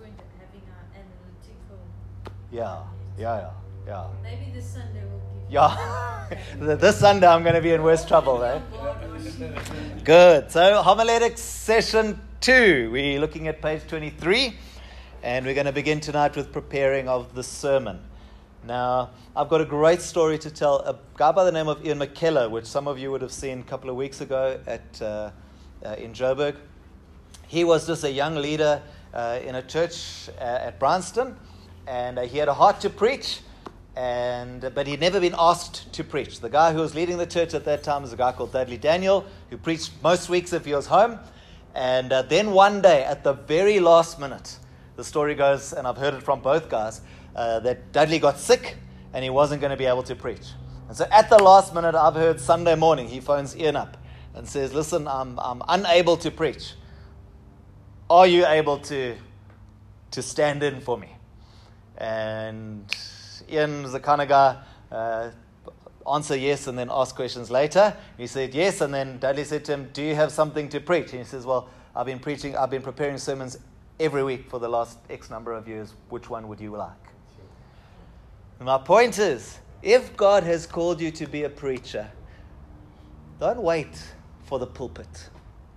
point of having our analytical. Yeah. Maybe this Sunday we'll give you. Yeah. This Sunday I'm going to be in worse trouble, eh? Good. So, homiletics session 2. We're looking at page 23, and we're going to begin tonight with preparing of the sermon. Now, I've got a great story to tell. A guy by the name of Ian McKellar, which some of you would have seen a couple of weeks ago in Joburg. He was just a young leader in a church at Bryanston, and he had a heart to preach, but he'd never been asked to preach. The guy who was leading the church at that time was a guy called Dudley Daniel, who preached most weeks if he was home. And then one day, at the very last minute, the story goes, and I've heard it from both guys, that Dudley got sick and he wasn't going to be able to preach. And so at the last minute, I've heard Sunday morning, he phones Ian up and says, listen, I'm unable to preach. Are you able to stand in for me? And Ian's the kind of guy, answer yes and then ask questions later. He said yes, and then Dudley said to him, do you have something to preach? And he says, well, I've been preparing sermons every week for the last X number of years. Which one would you like? And my point is, if God has called you to be a preacher, don't wait for the pulpit.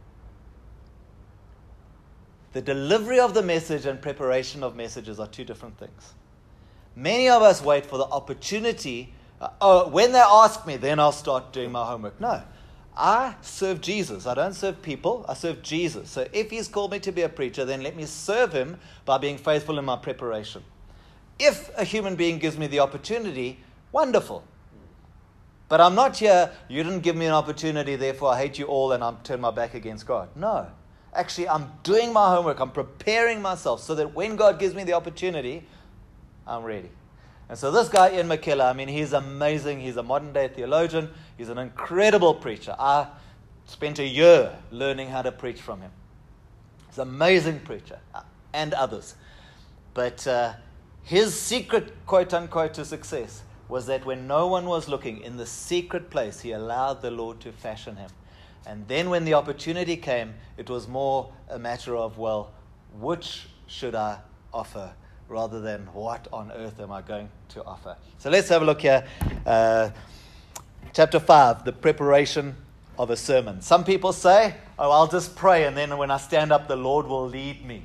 The delivery of the message and preparation of messages are two different things. Many of us wait for the opportunity. When they ask me, then I'll start doing my homework. No, I serve Jesus. I don't serve people. I serve Jesus. So if he's called me to be a preacher, then let me serve him by being faithful in my preparation. If a human being gives me the opportunity, wonderful. But I'm not here, you didn't give me an opportunity, therefore I hate you all and I'm turn my back against God. No. Actually, I'm doing my homework. I'm preparing myself so that when God gives me the opportunity, I'm ready. And so this guy, Ian McKellar, he's amazing. He's a modern-day theologian. He's an incredible preacher. I spent a year learning how to preach from him. He's an amazing preacher, and others. But his secret, quote-unquote, to success was that when no one was looking, in the secret place, he allowed the Lord to fashion him. And then when the opportunity came, it was more a matter of, well, which should I offer rather than what on earth am I going to offer? So let's have a look here. Chapter 5, the preparation of a sermon. Some people say, I'll just pray and then when I stand up, the Lord will lead me.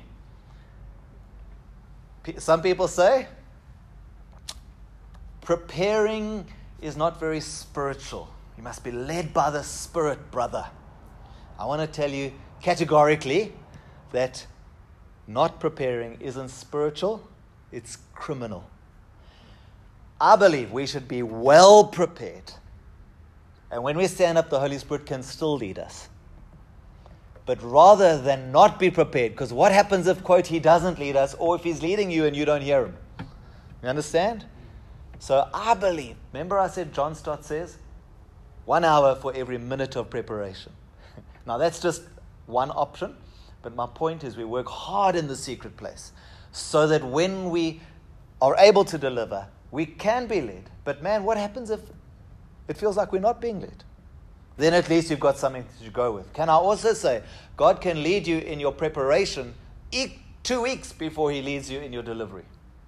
Some people say, preparing is not very spiritual. You must be led by the Spirit, brother. I want to tell you categorically that not preparing isn't spiritual, it's criminal. I believe we should be well prepared. And when we stand up, the Holy Spirit can still lead us. But rather than not be prepared, because what happens if, quote, he doesn't lead us, or if he's leading you and you don't hear him? You understand? So I believe, remember I said John Stott says, 1 hour for every minute of preparation. Now that's just one option, but my point is we work hard in the secret place so that when we are able to deliver, we can be led. But man, what happens if it feels like we're not being led? Then at least you've got something to go with. Can I also say, God can lead you in your preparation 2 weeks before he leads you in your delivery.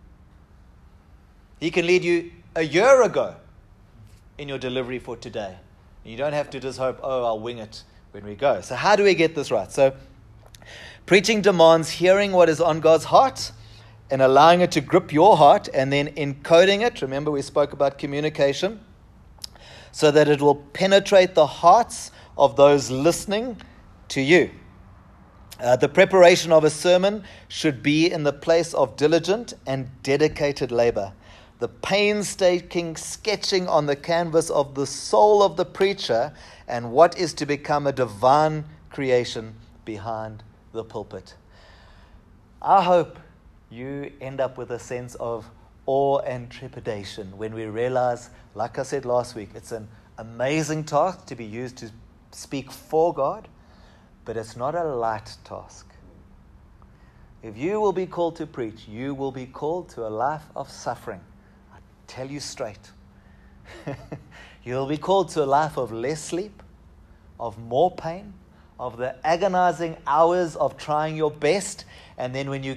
He can lead you a year ago in your delivery for today. You don't have to just hope, I'll wing it when we go. So how do we get this right? So preaching demands hearing what is on God's heart and allowing it to grip your heart and then encoding it. Remember we spoke about communication. So that it will penetrate the hearts of those listening to you. The preparation of a sermon should be in the place of diligent and dedicated labor. The painstaking sketching on the canvas of the soul of the preacher and what is to become a divine creation behind the pulpit. I hope you end up with a sense of awe and trepidation when we realize, like I said last week, it's an amazing task to be used to speak for God, but it's not a light task. If you will be called to preach, you will be called to a life of suffering. I tell you straight. You'll be called to a life of less sleep, of more pain, of the agonizing hours of trying your best, and then when you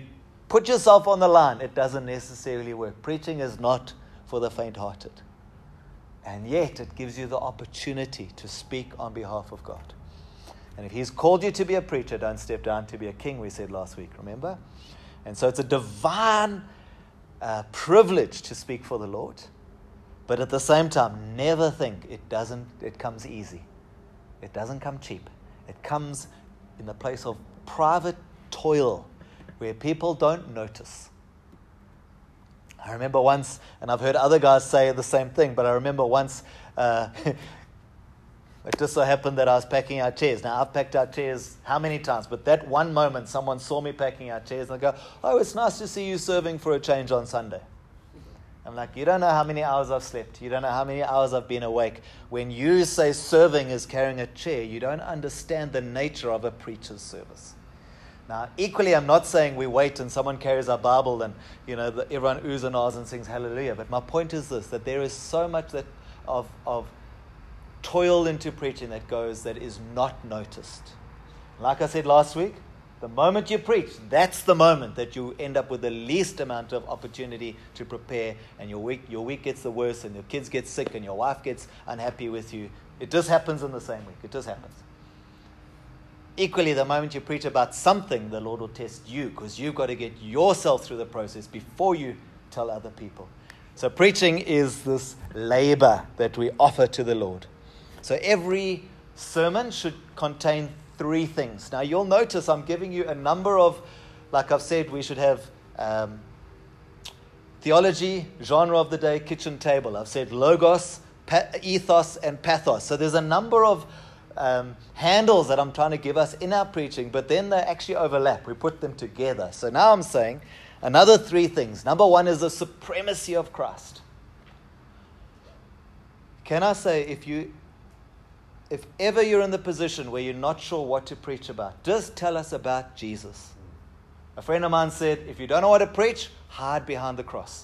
put yourself on the line, it doesn't necessarily work. Preaching is not for the faint-hearted. And yet, it gives you the opportunity to speak on behalf of God. And if He's called you to be a preacher, don't step down to be a king, we said last week, remember? And so it's a divine privilege to speak for the Lord. But at the same time, never think it comes easy. It doesn't come cheap. It comes in the place of private toil where people don't notice. I remember once, and I've heard other guys say the same thing, but I remember once, it just so happened that I was packing our chairs. Now, I've packed our chairs how many times? But that one moment, someone saw me packing our chairs and they go, "Oh, it's nice to see you serving for a change on Sunday." I'm like, you don't know how many hours I've slept. You don't know how many hours I've been awake. When you say serving is carrying a chair, you don't understand the nature of a preacher's service. Now, equally, I'm not saying we wait and someone carries our Bible and, everyone oohs and ahs and sings hallelujah. But my point is this, that there is so much of toil into preaching that is not noticed. Like I said last week, the moment you preach, that's the moment that you end up with the least amount of opportunity to prepare, and your week gets the worst, and your kids get sick, and your wife gets unhappy with you. It just happens in the same week. It just happens. Equally, the moment you preach about something, the Lord will test you, because you've got to get yourself through the process before you tell other people. So preaching is this labor that we offer to the Lord. So every sermon should contain 3 things. Now, you'll notice I'm giving you a number of, like I've said, we should have theology, genre of the day, kitchen table. I've said logos, ethos, and pathos. So there's a number of handles that I'm trying to give us in our preaching, but then they actually overlap. We put them together. So now I'm saying another 3 things. Number 1 is the supremacy of Christ. Can I say, if ever you're in the position where you're not sure what to preach about, just tell us about Jesus. A friend of mine said, if you don't know what to preach, hide behind the cross.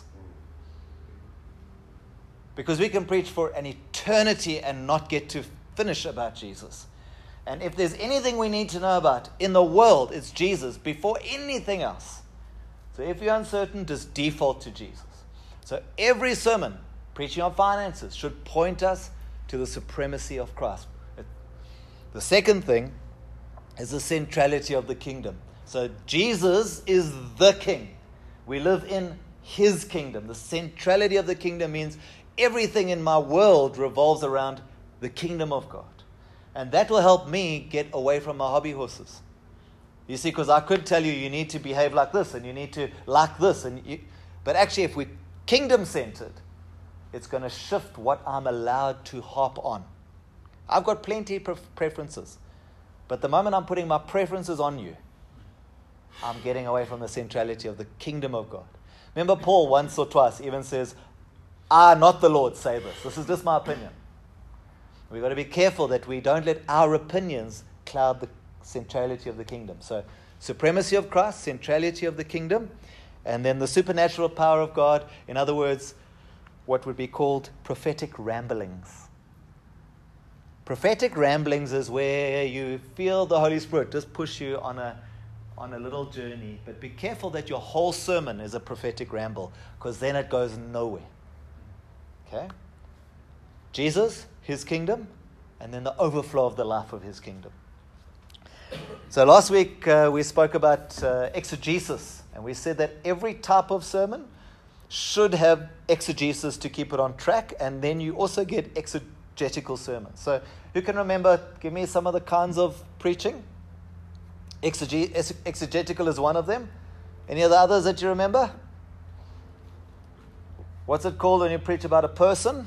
Because we can preach for an eternity and not get to finish about Jesus. And if there's anything we need to know about in the world, it's Jesus before anything else. So if you're uncertain, just default to Jesus. So every sermon preaching on finances should point us to the supremacy of Christ. The second thing is the centrality of the kingdom. So Jesus is the king. We live in His kingdom. The centrality of the kingdom means everything in my world revolves around the kingdom of God. And that will help me get away from my hobby horses. You see, because I could tell you need to behave like this and you need to like this. But actually, if we're kingdom-centered, it's going to shift what I'm allowed to harp on. I've got plenty of preferences. But the moment I'm putting my preferences on you, I'm getting away from the centrality of the kingdom of God. Remember, Paul once or twice even says, "I, not the Lord, say this." This is just my opinion. We've got to be careful that we don't let our opinions cloud the centrality of the kingdom. So, supremacy of Christ, centrality of the kingdom, and then the supernatural power of God. In other words, what would be called prophetic ramblings. Prophetic ramblings is where you feel the Holy Spirit just push you on a little journey. But be careful that your whole sermon is a prophetic ramble, because then it goes nowhere. Okay? Jesus, His kingdom, and then the overflow of the life of His kingdom. So last week we spoke about exegesis, and we said that every type of sermon should have exegesis to keep it on track, and then you also get exegetical sermons. So who can remember, give me some of the kinds of preaching? Exegetical is one of them. Any of the others that you remember? What's it called when you preach about a person?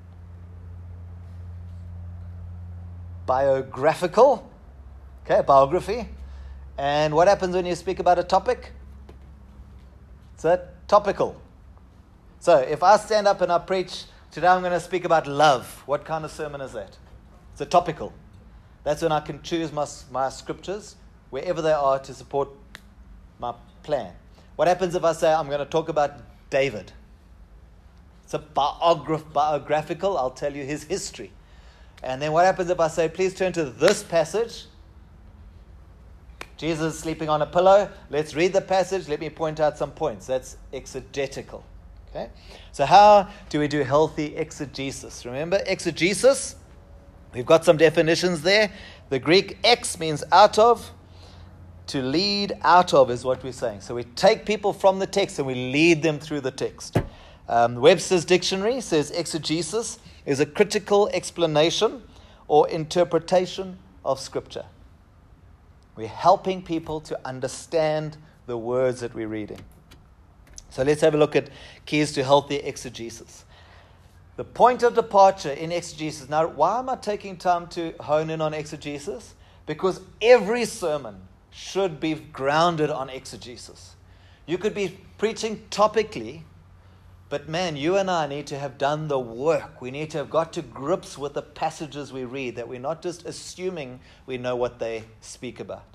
Biographical. Okay, biography. And what happens when you speak about a topic? It's topical. So if I stand up and I preach, today I'm going to speak about love. What kind of sermon is that? It's a topical. That's when I can choose my scriptures, wherever they are, to support my plan. What happens if I say I'm going to talk about David? It's a biographical. I'll tell you his history. And then what happens if I say, please turn to this passage, Jesus is sleeping on a pillow. Let's read the passage. Let me point out some points. That's exegetical. Okay? So how do we do healthy exegesis? Remember, exegesis, we've got some definitions there. The Greek ex means out of. To lead out of is what we're saying. So we take people from the text and we lead them through the text. Webster's dictionary says exegesis is a critical explanation or interpretation of Scripture. We're helping people to understand the words that we're reading. So let's have a look at keys to healthy exegesis. The point of departure in exegesis. Now, why am I taking time to hone in on exegesis? Because every sermon should be grounded on exegesis. You could be preaching topically, but man, you and I need to have done the work. We need to have got to grips with the passages we read, that we're not just assuming we know what they speak about.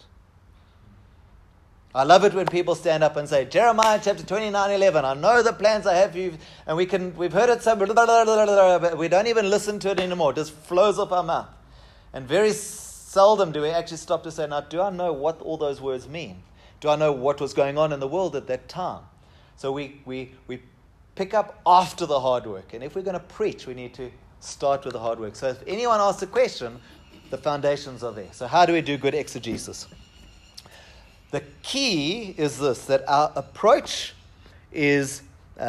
I love it when people stand up and say, Jeremiah chapter 29:11, I know the plans I have for you, and we've heard it so, but we don't even listen to it anymore. It just flows off our mouth. And very seldom do we actually stop to say, now, do I know what all those words mean? Do I know what was going on in the world at that time? So we pick up after the hard work. And if we're going to preach, we need to start with the hard work. So if anyone asks a question, the foundations are there. So how do we do good exegesis? The key is this, that our approach is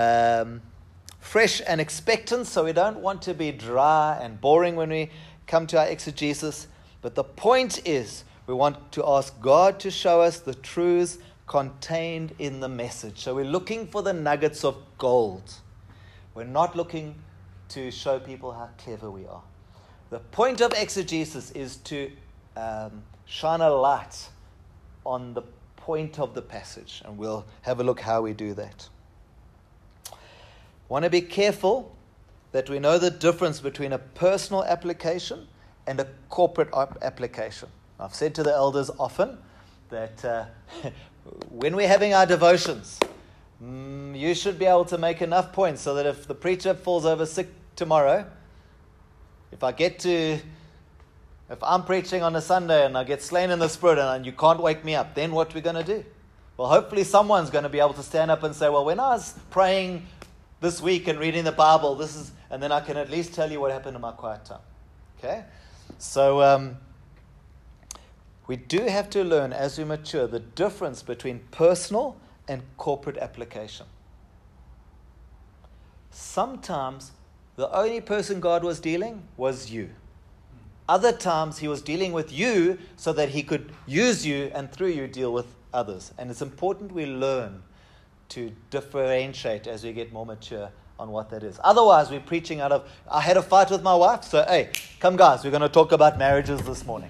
fresh and expectant, so we don't want to be dry and boring when we come to our exegesis. But the point is, we want to ask God to show us the truths contained in the message. So we're looking for the nuggets of gold. We're not looking to show people how clever we are. The point of exegesis is to shine a light on the point of the passage, and we'll have a look how we do that. Want to be careful that we know the difference between a personal application and a corporate application. I've said to the elders often that when we're having our devotions, you should be able to make enough points so that if the preacher falls over sick tomorrow, if I'm preaching on a Sunday and I get slain in the Spirit and you can't wake me up, then what are we going to do? Well, hopefully someone's going to be able to stand up and say, well, when I was praying this week and reading the Bible, and then I can at least tell you what happened in my quiet time. Okay? So we do have to learn as we mature the difference between personal and corporate application. Sometimes the only person God was dealing was you. Other times he was dealing with you so that he could use you and through you deal with others. And it's important we learn to differentiate as we get more mature on what that is. Otherwise, we're preaching out of, I had a fight with my wife, so hey, come guys, we're going to talk about marriages this morning.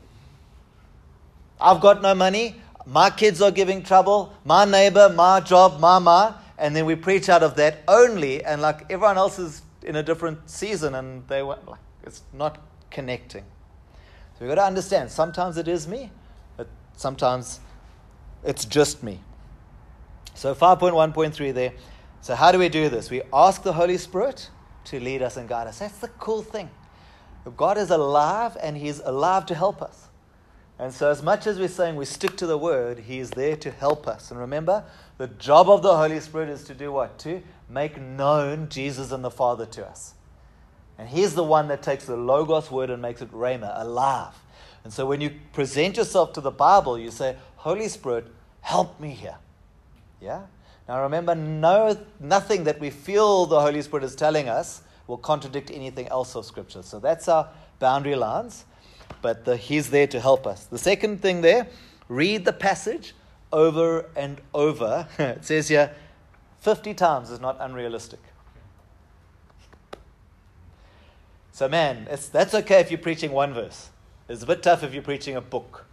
I've got no money, my kids are giving trouble, my neighbor, my job, my, and then we preach out of that only, and like everyone else is in a different season, and they were like, it's not connecting. So we've got to understand, sometimes it is me, but sometimes it's just me. So 5.1.3 there. So how do we do this? We ask the Holy Spirit to lead us and guide us. That's the cool thing. God is alive, and He's alive to help us. And so as much as we're saying we stick to the Word, He is there to help us. And remember, the job of the Holy Spirit is to do what? To make known Jesus and the Father to us. And He's the one that takes the Logos word and makes it Rhema, alive. And so when you present yourself to the Bible, you say, Holy Spirit, help me here. Yeah? Now remember, nothing that we feel the Holy Spirit is telling us will contradict anything else of Scripture. So that's our boundary lines. But He's there to help us. The second thing there, read the passage over and over. It says here, 50 times is not unrealistic. So man, that's okay if you're preaching one verse. It's a bit tough if you're preaching a book.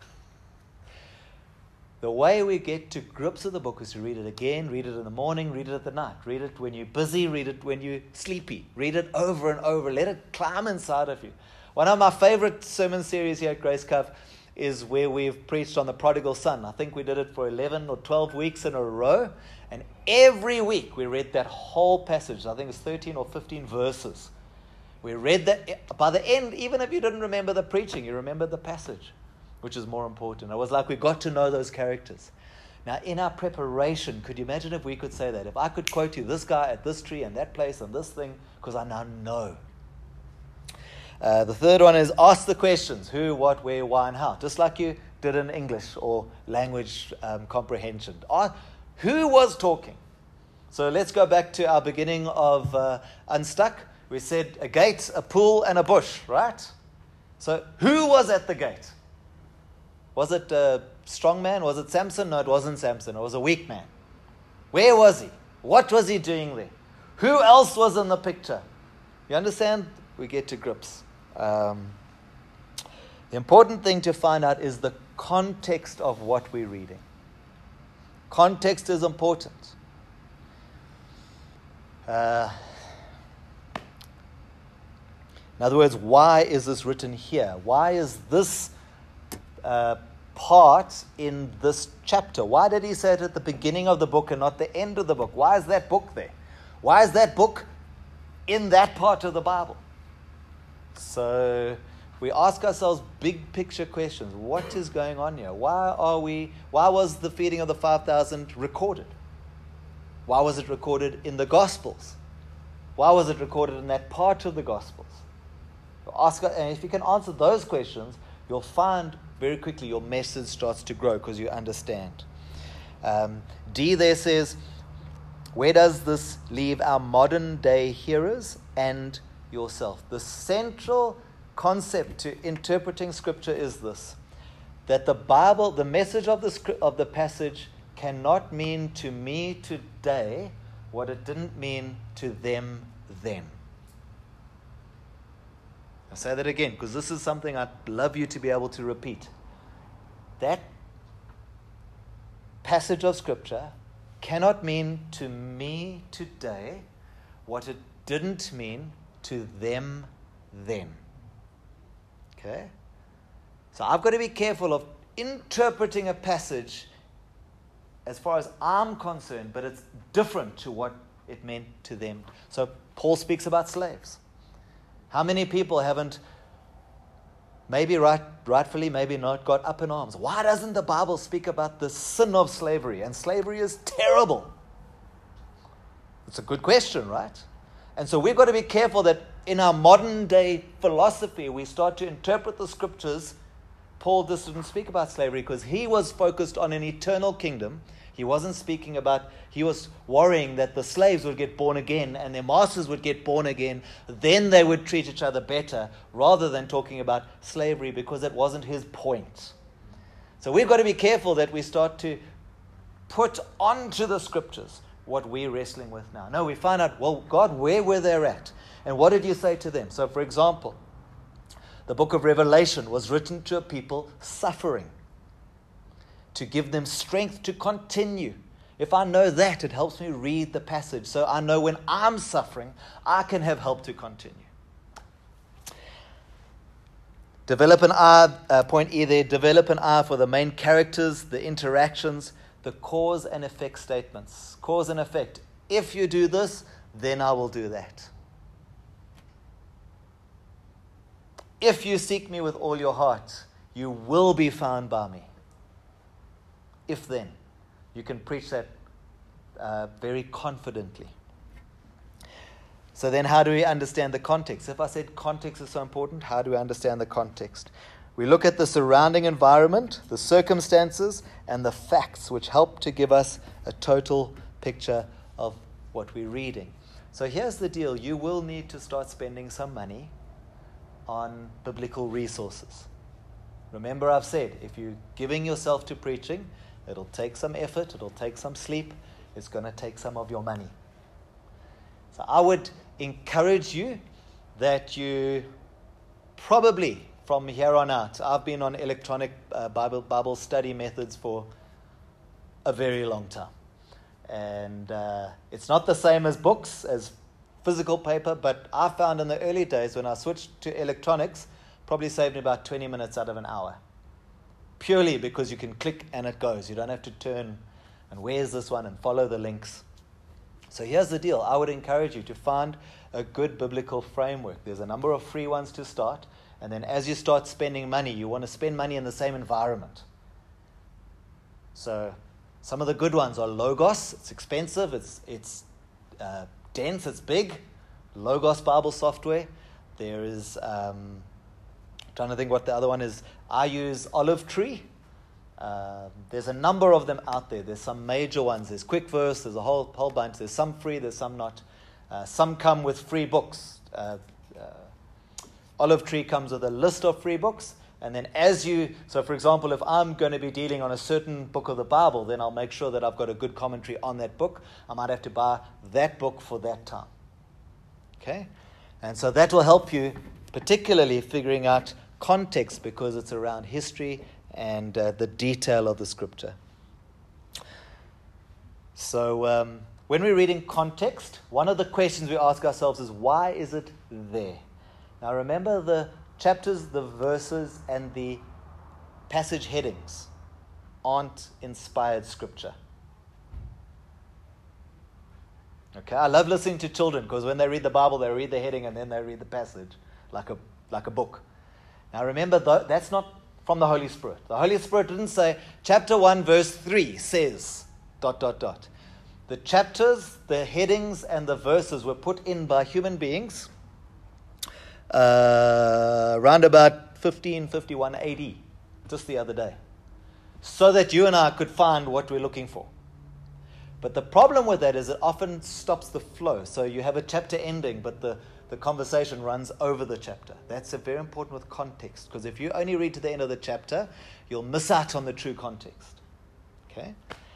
The way we get to grips with the book is to read it again, read it in the morning, read it at the night. Read it when you're busy, read it when you're sleepy. Read it over and over. Let it climb inside of you. One of my favorite sermon series here at Grace Cove is where we've preached on the prodigal son. I think we did it for 11 or 12 weeks in a row. And every week we read that whole passage. I think it's 13 or 15 verses. We read that. By the end, even if you didn't remember the preaching, you remembered the passage. which is more important? It was like we got to know those characters. Now, in our preparation, could you imagine if we could say that? If I could quote you this guy at this tree and that place and this thing, because I now know. The third one is ask the questions: who, what, where, why, and how. Just like you did in English or language comprehension. Who was talking? So let's go back to our beginning of Unstuck. We said a gate, a pool, and a bush, right? So who was at the gate? Was it a strong man? Was it Samson? No, it wasn't Samson. It was a weak man. Where was he? What was he doing there? Who else was in the picture? You understand? We get to grips. The important thing to find out is the context of what we're reading. Context is important. In other words, why is this written here? Why is this part in this chapter? Why did he say it at the beginning of the book and not the end of the book? Why is that book there? Why is that book in that part of the Bible? So we ask ourselves big picture questions. What is going on here? Why was the feeding of the 5,000 recorded? Why was it recorded in the Gospels? Why was it recorded in that part of the Gospels? And if you can answer those questions, you'll find very quickly your message starts to grow because you understand. D there says, where does this leave our modern day hearers and yourself? The central concept to interpreting Scripture is this: that the Bible, the message of the passage, cannot mean to me today what it didn't mean to them then. I'll say that again because this is something I'd love you to be able to repeat. That passage of Scripture cannot mean to me today what it didn't mean to them then. Okay? So I've got to be careful of interpreting a passage as far as I'm concerned, but it's different to what it meant to them. So Paul speaks about slaves. How many people haven't, maybe rightfully, maybe not, got up in arms? Why doesn't the Bible speak about the sin of slavery? And slavery is terrible. It's a good question, right? And so we've got to be careful that in our modern day philosophy, we start to interpret the Scriptures. Paul didn't speak about slavery because he was focused on an eternal kingdom. He wasn't speaking about, he was worrying that the slaves would get born again and their masters would get born again. Then they would treat each other better, rather than talking about slavery, because it wasn't his point. So we've got to be careful that we start to put onto the Scriptures what we're wrestling with now. No, we find out, well, God, where were they at? And what did you say to them? So, for example, the book of Revelation was written to a people suffering, to give them strength to continue. If I know that, it helps me read the passage. So I know when I'm suffering, I can have help to continue. Develop an eye, point E there, develop an eye for the main characters, the interactions, the cause and effect statements. Cause and effect. If you do this, then I will do that. If you seek me with all your heart, you will be found by me. If then. You can preach that very confidently. So then how do we understand the context? If I said context is so important, how do we understand the context? We look at the surrounding environment, the circumstances, and the facts, which help to give us a total picture of what we're reading. So here's the deal. You will need to start spending some money on biblical resources. Remember, I've said, if you're giving yourself to preaching, it'll take some effort, it'll take some sleep, it's going to take some of your money. So I would encourage you that you probably, from here on out, I've been on electronic Bible study methods for a very long time. And it's not the same as books, as physical paper, but I found in the early days when I switched to electronics, probably saved me about 20 minutes out of an hour. Purely because you can click and it goes. You don't have to turn and where's this one and follow the links. So here's the deal. I would encourage you to find a good biblical framework. There's a number of free ones to start, And then as you start spending money, you want to spend money in the same environment. So some of the good ones are Logos. It's expensive. It's dense. It's big. Logos Bible software. There is, trying to think what the other one is. I use Olive Tree. There's a number of them out there. There's some major ones. There's QuickVerse. There's a whole bunch. There's some free. There's some not. Some come with free books. Olive Tree comes with a list of free books. And then so for example, if I'm going to be dealing on a certain book of the Bible, then I'll make sure that I've got a good commentary on that book. I might have to buy that book for that time. Okay? And so that will help you, particularly figuring out context, because it's around history and the detail of the scripture. So when we're reading context, one of the questions we ask ourselves is, why is it there? Now remember, the chapters, the verses, and the passage headings aren't inspired scripture. Okay, I love listening to children, because when they read the Bible, they read the heading and then they read the passage like a book. Now remember, that's not from the Holy Spirit. The Holy Spirit didn't say, chapter 1, verse 3 says, ... The chapters, the headings, and the verses were put in by human beings around about 1551 AD, just the other day, so that you and I could find what we're looking for. But the problem with that is it often stops the flow. So you have a chapter ending, but the conversation runs over the chapter. That's very important with context, because if you only read to the end of the chapter, you'll miss out on the true context. Okay?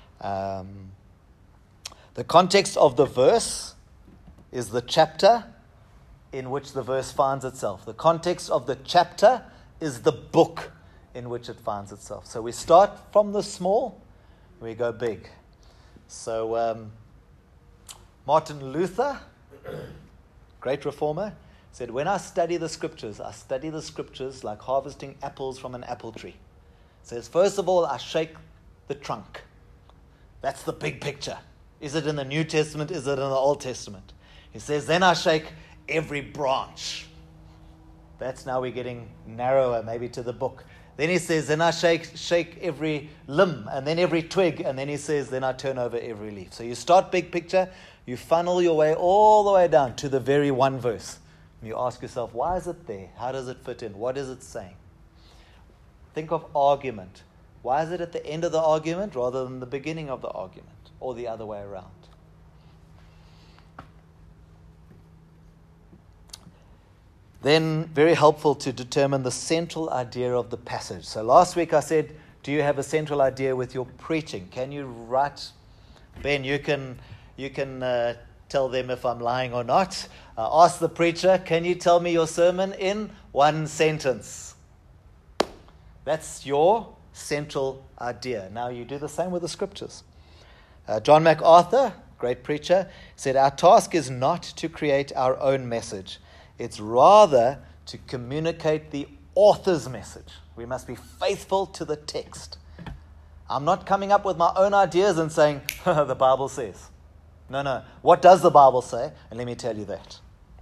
The context of the verse is the chapter in which the verse finds itself. The context of the chapter is the book in which it finds itself. So we start from the small, we go big. So Martin Luther, great reformer, said, when I study the scriptures like harvesting apples from an apple tree. Says, first of all, I shake the trunk. That's the big picture. Is it in the New Testament? Is it in the Old Testament? He says, then I shake every branch. That's now we're getting narrower, maybe, to the book. Then he says, then I shake every limb, and then every twig, and then he says, then I turn over every leaf. So you start big picture, you funnel your way all the way down to the very one verse. And you ask yourself, why is it there? How does it fit in? What is it saying? Think of argument. Why is it at the end of the argument rather than the beginning of the argument, or the other way around? Then, very helpful to determine the central idea of the passage. So last week I said, do you have a central idea with your preaching? Can you write? Ben, you can tell them if I'm lying or not. Ask the preacher, can you tell me your sermon in one sentence? That's your central idea. Now you do the same with the scriptures. John MacArthur, great preacher, said, our task is not to create our own message. It's rather to communicate the author's message. We must be faithful to the text. I'm not coming up with my own ideas and saying, the Bible says. No. What does the Bible say? And let me tell you that.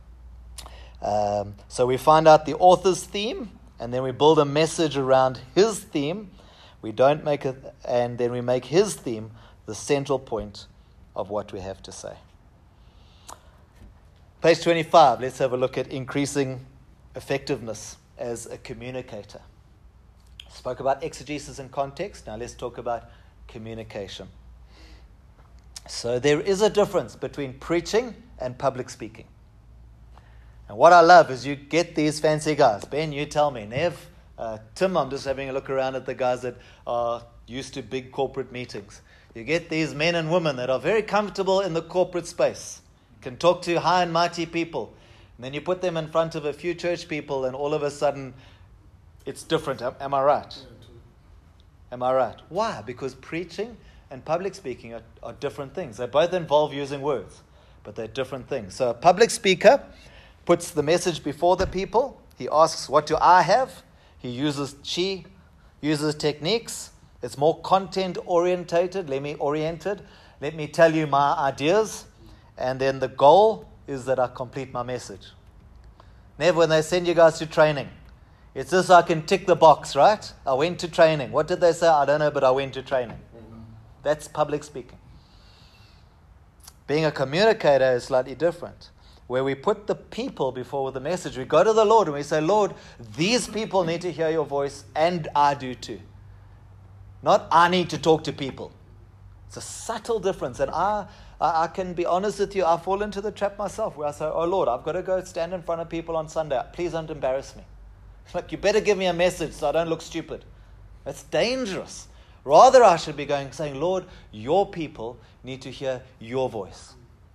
So we find out the author's theme, and then we build a message around his theme. And then we make his theme the central point of what we have to say. Page 25, let's have a look at increasing effectiveness as a communicator. Spoke about exegesis and context. Now let's talk about communication. So there is a difference between preaching and public speaking. And what I love is you get these fancy guys. Ben, you tell me. Nev, Tim, I'm just having a look around at the guys that are used to big corporate meetings. You get these men and women that are very comfortable in the corporate space, can talk to high and mighty people. And then you put them in front of a few church people and all of a sudden it's different. Am I right? Am I right? Why? Because preaching and public speaking are different things. They both involve using words, but they're different things. So a public speaker puts the message before the people. He asks, what do I have? She uses techniques. It's more content orientated. Let me tell you my ideas. And then the goal is that I complete my message. Never, when they send you guys to training, It's just so I can tick the box, right? I went to training. What did they say? I don't know, but I went to training. That's public speaking. Being a communicator is slightly different, where we put the people before the message. We go to the Lord and we say, Lord, these people need to hear your voice, and I do too. Not I need to talk to people. It's a subtle difference. And I can be honest with you, I fall into the trap myself where I say, oh Lord, I've got to go stand in front of people on Sunday. Please don't embarrass me. Like, you better give me a message so I don't look stupid. That's dangerous. Rather, I should be saying, Lord, your people need to hear your voice.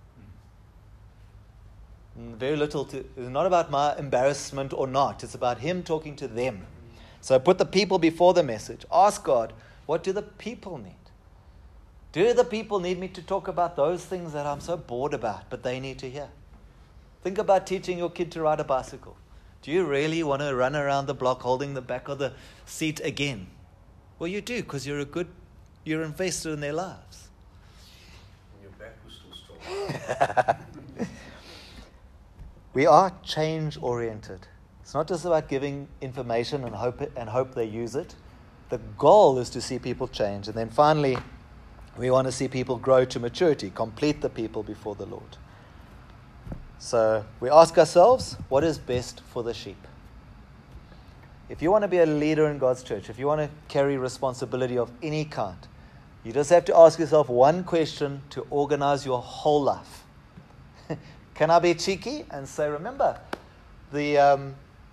Very little it's not about my embarrassment or not. It's about Him talking to them. So put the people before the message. Ask God, what do the people need? Do the people need me to talk about those things that I'm so bored about, but they need to hear? Think about teaching your kid to ride a bicycle. Do you really want to run around the block holding the back of the seat again? Well, you do, because you're invested in their lives. And your back was still strong. We are change-oriented. It's not just about giving information and hope they use it. The goal is to see people change. And then finally, we want to see people grow to maturity, complete the people before the Lord. So we ask ourselves, what is best for the sheep? If you want to be a leader in God's church, if you want to carry responsibility of any kind, you just have to ask yourself one question to organize your whole life. Can I be cheeky and say, remember, remember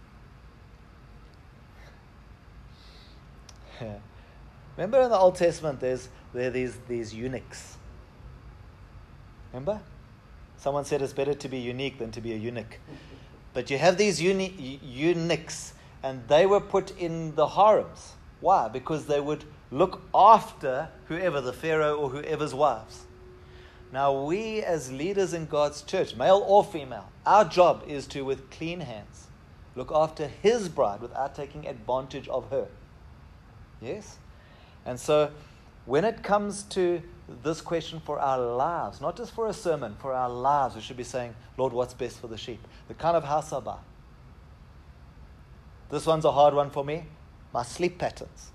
in the Old Testament, there are these eunuchs. Remember? Someone said it's better to be unique than to be a eunuch. But you have these eunuchs, and they were put in the harems. Why? Because they would look after whoever, the Pharaoh or whoever's wives. Now we as leaders in God's church, male or female, our job is to, with clean hands, look after His bride without taking advantage of her. Yes? And so when it comes to this question for our lives, not just for a sermon, for our lives, we should be saying, Lord, what's best for the sheep? The kind of house I buy. This one's a hard one for me. My sleep patterns.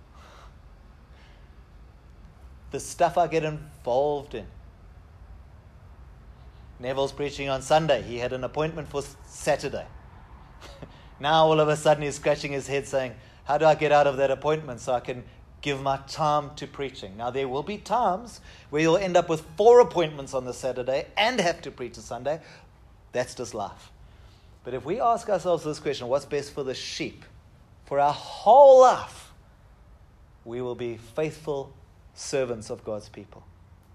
The stuff I get involved in. Neville's preaching on Sunday. He had an appointment for Saturday. Now all of a sudden he's scratching his head saying, how do I get out of that appointment so I can give my time to preaching? Now there will be times where you'll end up with 4 appointments on the Saturday and have to preach a Sunday. That's just life. But if we ask ourselves this question, what's best for the sheep? For our whole life, we will be faithful servants of God's people.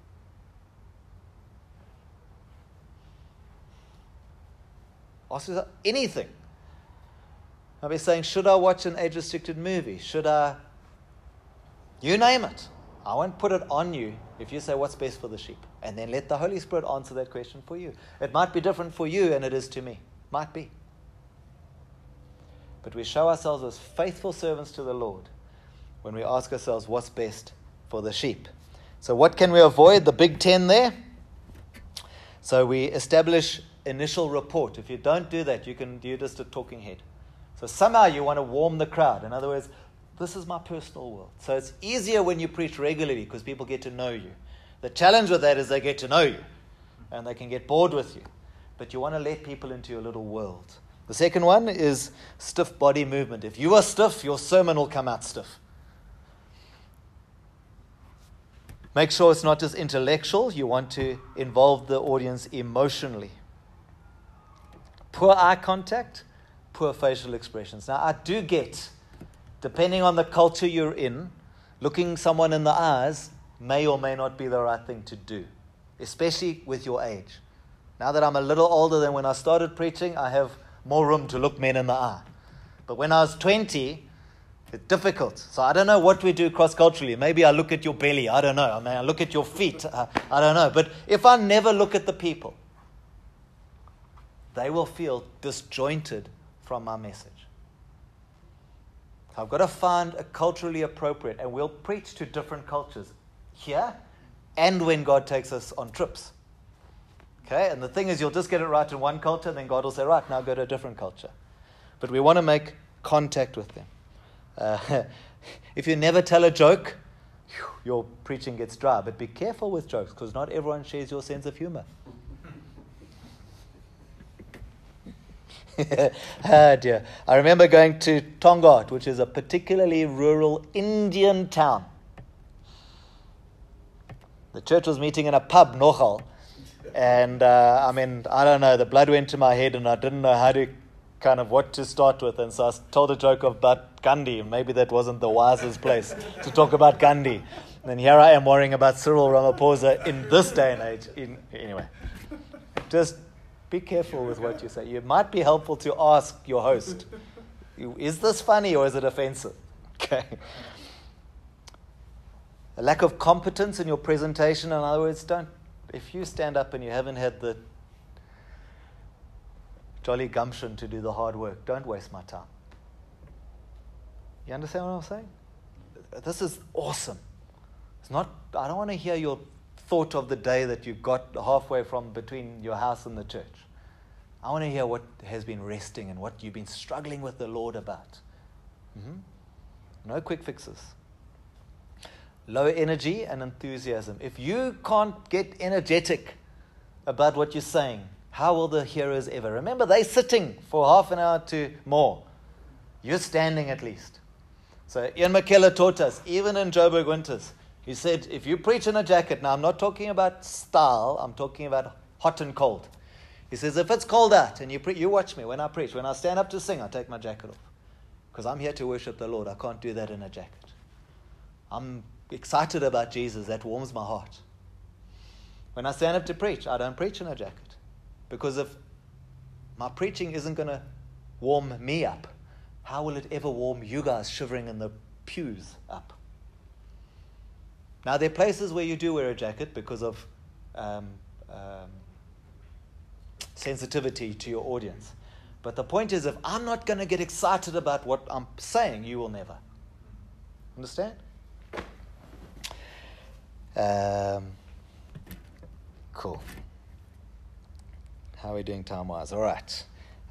Ask yourself anything. I'll be saying, should I watch an age-restricted movie? Should I? You name it. I won't put it on you if you say what's best for the sheep. And then let the Holy Spirit answer that question for you. It might be different for you than it is to me. Might be. But we show ourselves as faithful servants to the Lord when we ask ourselves what's best for the sheep. So what can we avoid? The big 10 there. So we establish initial rapport. If you don't do that, you're just a talking head. So somehow you want to warm the crowd. In other words, this is my personal world. So it's easier when you preach regularly because people get to know you. The challenge with that is they get to know you and they can get bored with you. But you want to let people into your little world. The second one is stiff body movement. If you are stiff, your sermon will come out stiff. Make sure it's not just intellectual. You want to involve the audience emotionally. Poor eye contact, poor facial expressions. Now, I do get, depending on the culture you're in, looking someone in the eyes may or may not be the right thing to do, especially with your age. Now that I'm a little older than when I started preaching, I have more room to look men in the eye. But when I was 20, it's difficult. So I don't know what we do cross-culturally. Maybe I look at your belly. I don't know. I mean, I look at your feet. I don't know. But if I never look at the people, they will feel disjointed from my message. So I've got to find a culturally appropriate, and we'll preach to different cultures here and when God takes us on trips. Okay, and the thing is, you'll just get it right in one culture, then God will say, right, now go to a different culture. But we want to make contact with them. If you never tell a joke, your preaching gets dry. But be careful with jokes, because not everyone shares your sense of humor. Oh dear. I remember going to Tongaat, which is a particularly rural Indian town. The church was meeting in a pub, Nochal. And I don't know, the blood went to my head and I didn't know how to what to start with. And so I told a joke about Gandhi. Maybe that wasn't the wisest place to talk about Gandhi. And here I am worrying about Cyril Ramaphosa in this day and age. Anyway, just be careful with what you say. It might be helpful to ask your host, is this funny or is it offensive? Okay. A lack of competence in your presentation, in other words, if you stand up and you haven't had the jolly gumption to do the hard work, don't waste my time. You understand what I'm saying? This is awesome. I don't want to hear your thought of the day that you got halfway from between your house and the church. I want to hear what has been resting and what you've been struggling with the Lord about. No quick fixes. Low energy and enthusiasm. If you can't get energetic about what you're saying, how will the hearers ever? Remember, they're sitting for half an hour to more. You're standing at least. So Ian McKellar taught us, even in Joburg winters, he said, if you preach in a jacket, now I'm not talking about style, I'm talking about hot and cold. He says, if it's cold out, and you watch me when I preach, when I stand up to sing, I take my jacket off. Because I'm here to worship the Lord. I can't do that in a jacket. I'm excited about Jesus. That warms my heart. When I stand up to preach, I don't preach in a jacket. Because if my preaching isn't going to warm me up, how will it ever warm you guys shivering in the pews up? Now, there are places where you do wear a jacket because of sensitivity to your audience. But the point is, if I'm not going to get excited about what I'm saying, you will never. Understand? Cool. How are we doing time-wise? All right.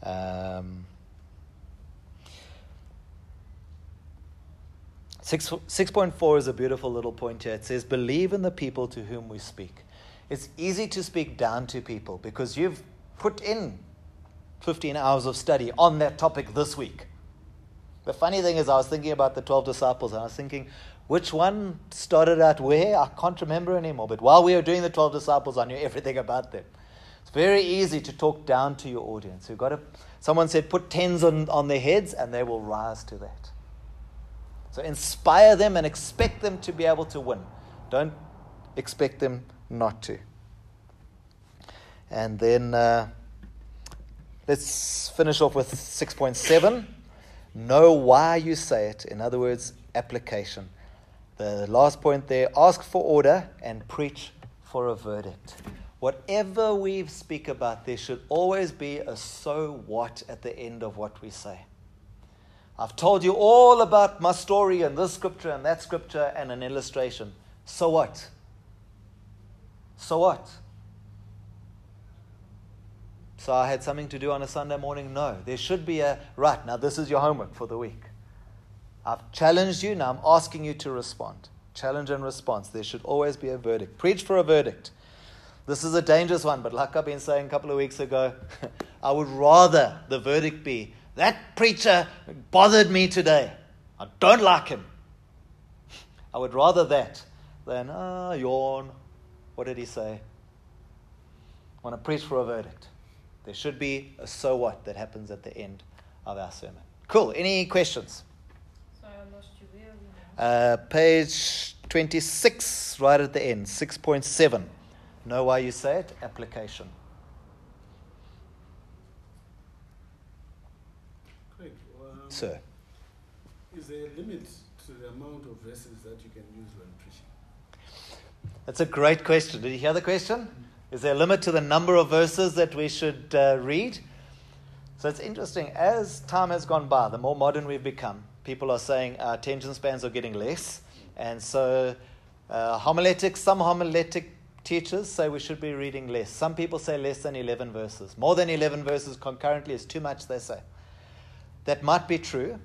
6.4 is a beautiful little point here. It says, believe in the people to whom we speak. It's easy to speak down to people because you've put in 15 hours of study on that topic this week. The funny thing is, I was thinking about the 12 disciples, and I was thinking, which one started out where? I can't remember anymore. But while we were doing the 12 disciples, I knew everything about them. It's very easy to talk down to your audience. Someone said, put 10s on their heads, and they will rise to that. So inspire them and expect them to be able to win. Don't expect them not to. And then let's finish off with 6.7. Know why you say it. In other words, application. The last point there, ask for order and preach for a verdict. Whatever we speak about, there should always be a so what at the end of what we say. I've told you all about my story and this scripture and that scripture and an illustration. So what? So what? So I had something to do on a Sunday morning? No. There should be right, now this is your homework for the week. I've challenged you, now I'm asking you to respond. Challenge and response. There should always be a verdict. Preach for a verdict. This is a dangerous one, but like I've been saying a couple of weeks ago, I would rather the verdict be, that preacher bothered me today. I don't like him. I would rather that than, yawn. What did he say? I want to preach for a verdict. There should be a so what that happens at the end of our sermon. Cool. Any questions? Sorry, I lost you. Where are we now? Page 26, right at the end, 6.7. Know why you say it? Application. Craig, Sir. is there a limit to the amount of verses that you can use when preaching? That's a great question. Did you hear the question? Is there a limit to the number of verses that we should read? So it's interesting. As time has gone by, the more modern we've become, people are saying our attention spans are getting less. And so some homiletic teachers say we should be reading less. Some people say less than 11 verses. More than 11 verses concurrently is too much, they say. that might be true.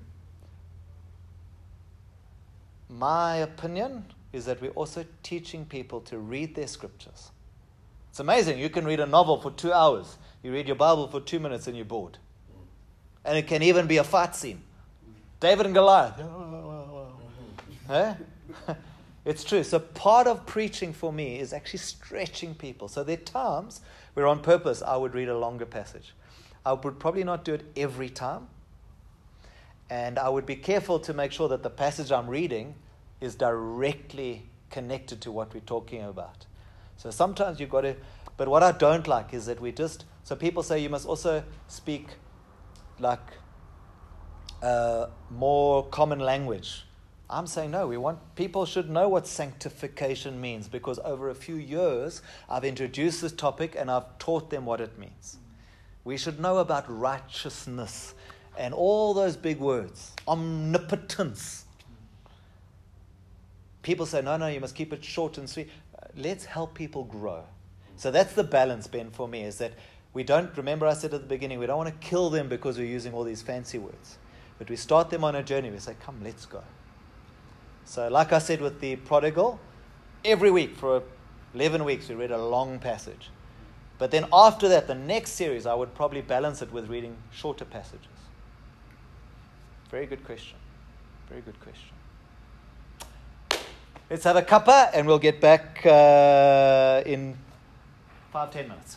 My opinion is that we're also teaching people to read their scriptures. It's amazing. You can read a novel for 2 hours. You read your Bible for 2 minutes and you're bored. And it can even be a fight scene. David and Goliath. Eh? It's true. So part of preaching for me is actually stretching people. So there are times where on purpose I would read a longer passage. I would probably not do it every time. And I would be careful to make sure that the passage I'm reading is directly connected to what we're talking about. So sometimes you've got to, but what I don't like is that so people say you must also speak like more common language. I'm saying no, people should know what sanctification means, because over a few years I've introduced this topic and I've taught them what it means. We should know about righteousness and all those big words, omnipotence. People say, no, you must keep it short and sweet. Let's help people grow. So that's the balance, Ben, for me, is that remember I said at the beginning, we don't want to kill them because we're using all these fancy words. But we start them on a journey. We say, come, let's go. So like I said with the prodigal, every week for 11 weeks we read a long passage. But then after that, the next series, I would probably balance it with reading shorter passages. Very good question. Very good question. Let's have a cuppa and we'll get back in 5-10 minutes.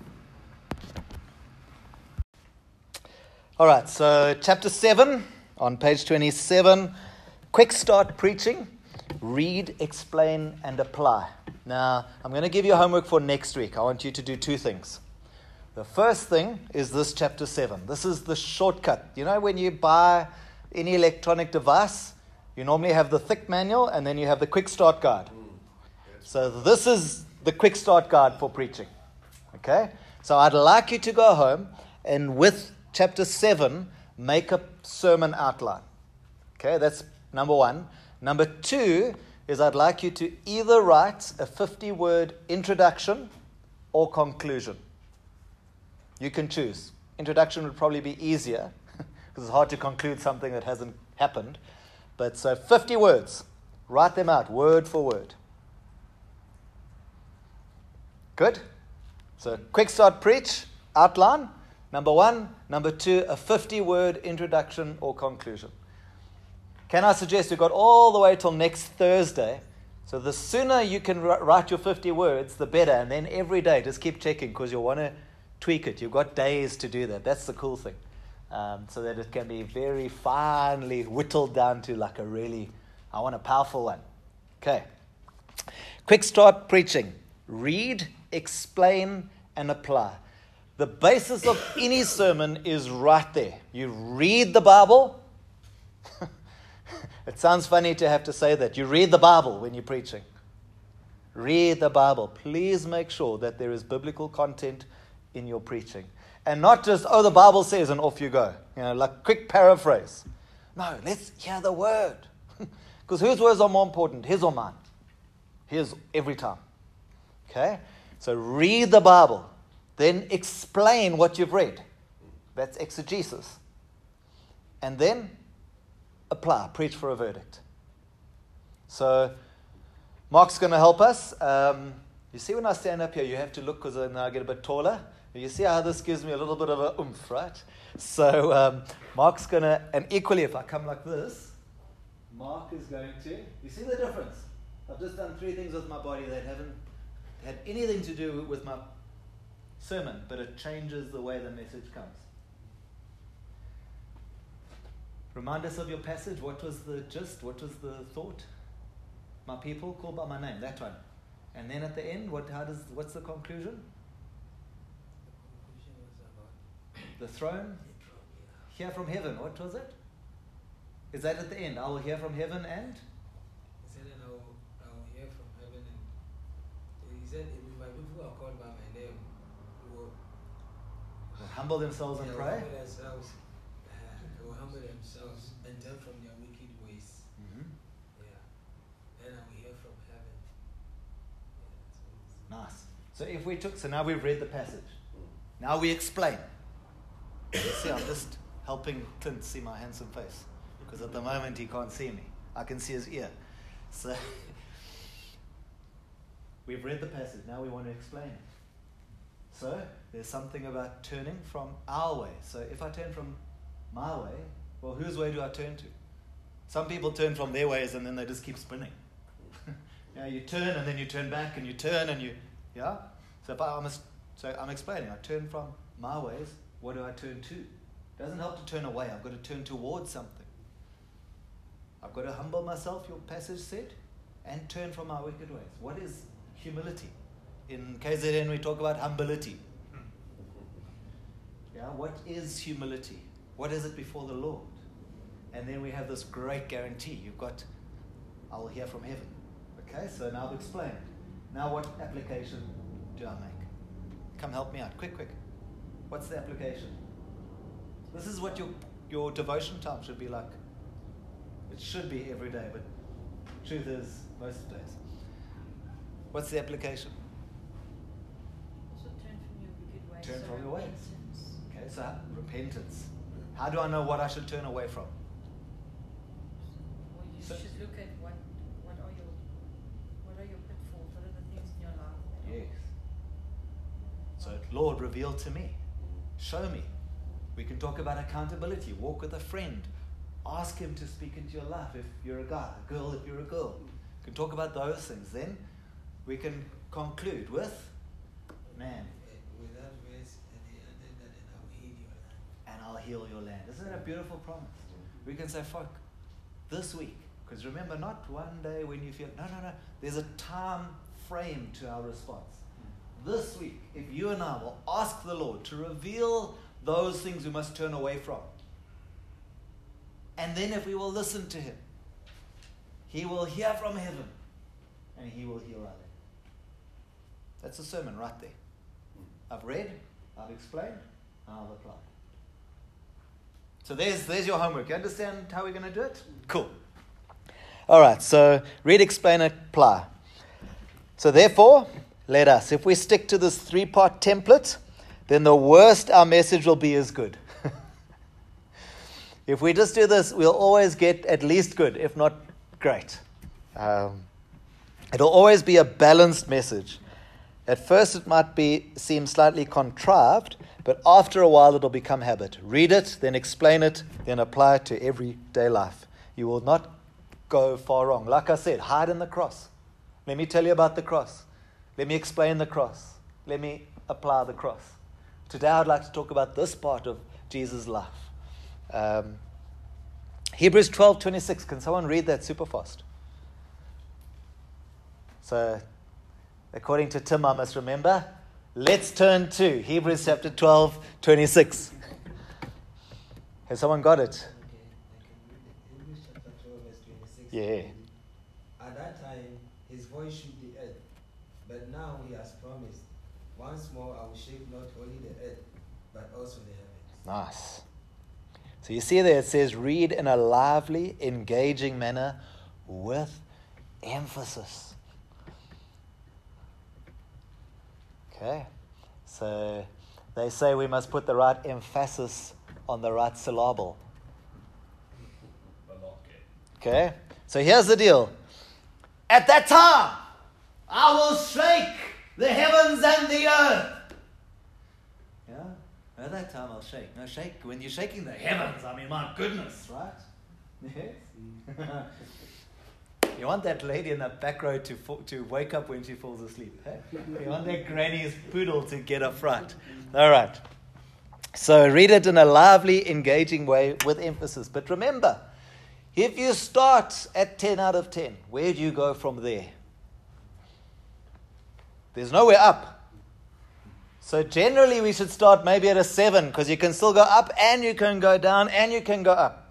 All right, so chapter 7 on page 27. Quick start preaching. Read, explain, and apply. Now, I'm going to give you homework for next week. I want you to do 2 things. The first thing is this chapter 7. This is the shortcut. You know, when you buy any electronic device, you normally have the thick manual and then you have the quick start guide. So this is the quick start guide for preaching. Okay? So I'd like you to go home and with chapter 7, make a sermon outline. Okay, that's number 1. Number 2 is I'd like you to either write a 50-word introduction or conclusion. You can choose. Introduction would probably be easier because it's hard to conclude something that hasn't happened. But so 50 words. Write them out, word for word. Good? So quick start preach, outline, number 1. Number 2, a 50-word introduction or conclusion. Can I suggest we've got all the way till next Thursday? So the sooner you can write your 50 words, the better. And then every day, just keep checking because you'll want to tweak it. You've got days to do that. That's the cool thing. So that it can be very finely whittled down to like I want a powerful one. Okay. Quick start preaching. Read, explain, and apply. The basis of any sermon is right there. You read the Bible. It sounds funny to have to say that. You read the Bible when you're preaching. Read the Bible. Please make sure that there is biblical content in your preaching. And not just, the Bible says, and off you go. Like quick paraphrase. No, let's hear the word. Because whose words are more important, his or mine? His every time. Okay? So read the Bible. Then explain what you've read. That's exegesis. And then apply, preach for a verdict. So Mark's going to help us. You see when I stand up here, you have to look because then I get a bit taller. You see how this gives me a little bit of a oomph, right? So Mark's going to, and equally if I come like this, Mark is going to, you see the difference? I've just done 3 things with my body that haven't had anything to do with my sermon, but it changes the way the message comes. Remind us of your passage. What was the gist? What was the thought? My people called by my name, that one. And then at the end, what's the conclusion? The conclusion was about The throne? Hear from heaven. What was it? Is that at the end? I will hear from heaven and? He said, and I will hear from heaven, and he said, if my people are called by my name, will humble themselves and pray. They will humble themselves and turn from their wicked ways. Mm-hmm. Yeah. Then I will hear from heaven. Nice. So now we've read the passage. Now we explain. See, I'm just helping Clint see my handsome face. Because at the moment he can't see me. I can see his ear. So we've read the passage. Now we want to explain it. So there's something about turning from our way. So if I turn from my way, well, whose way do I turn to? Some people turn from their ways and then they just keep spinning. You turn and then you turn back and you turn and you, yeah? So I'm explaining. I turn from my ways. What do I turn to? It doesn't help to turn away. I've got to turn towards something. I've got to humble myself, your passage said, and turn from my wicked ways. What is humility? In KZN we talk about humility. Yeah, what is humility? What is it before the Lord? And then we have this great guarantee. You've got, I will hear from heaven. Okay, so now I've explained. Now what application do I make? Come help me out. Quick. What's the application? This is what your devotion time should be like. It should be every day, but truth is most days. What's the application? Also turn from your wicked ways. Turn So from your ways. repentance. Okay, so repentance. How do I know what I should turn away from? Well, you So- should look at what are your pitfalls, what are the things in your life that Yes. So, Lord, reveal to me. Show me. We can talk about accountability. Walk with a friend. Ask him to speak into your life if you're a guy, a girl if you're a girl. We can talk about those things. Then we can conclude with, man, With that verse, at the end of that, and I will heal your land. and I'll heal your land. Isn't that a beautiful promise? We can say, folk, this week, because remember, not one day when you feel, no. There's a time frame to our response. This week, if you and I will ask the Lord to reveal those things we must turn away from, and then if we will listen to him, he will hear from heaven, and he will heal our land. That's a sermon right there. I've read, I've explained, and I've applied. So there's your homework. You understand how we're going to do it? Cool. All right, so read, explain, apply. So therefore, let us. If we stick to this 3-part template, then the worst our message will be is good. If we just do this, we'll always get at least good, if not great. It'll always be a balanced message. At first it might seem slightly contrived, but after a while it'll become habit. Read it, then explain it, then apply it to everyday life. You will not go far wrong. Like I said, hide in the cross. Let me tell you about the cross. Let me explain the cross. Let me apply the cross. Today I'd like to talk about this part of Jesus' life. Hebrews 12:26. Can someone read that super fast? So, according to Tim, I must remember. Let's turn to Hebrews chapter 12:26. Has someone got it? Okay, I can read it. Hebrews chapter 12, verse 26. Yeah. At that time, his voice shook the earth, but now he has promised, once more I will shake not only the earth, but also the heavens. Nice. So you see there it says, read in a lively, engaging manner with emphasis. Okay. So they say we must put the right emphasis on the right syllable. Okay. So here's the deal. At that time, I will shake the heavens and the earth. Yeah? At that time I'll shake. No, shake. When you're shaking the heavens, I mean, my goodness, right? Yes. You want that lady in the back row to wake up when she falls asleep. Hey? You want that granny's poodle to get up front. All right. So read it in a lively, engaging way with emphasis. But remember, if you start at 10 out of 10, where do you go from there? There's nowhere up. So generally we should start maybe at a 7, because you can still go up and you can go down and you can go up.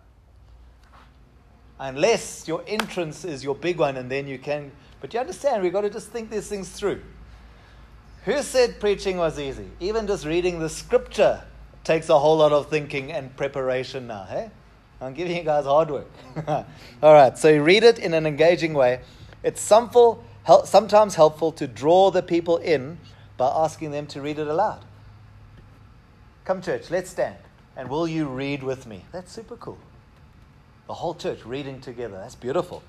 Unless your entrance is your big one, and then you can. But you understand, we've got to just think these things through. Who said preaching was easy? Even just reading the scripture takes a whole lot of thinking and preparation now. Hey? I'm giving you guys hard work. All right, so you read it in an engaging way. It's sometimes helpful to draw the people in by asking them to read it aloud. Come church, let's stand. And will you read with me? That's super cool. The whole church reading together. That's beautiful.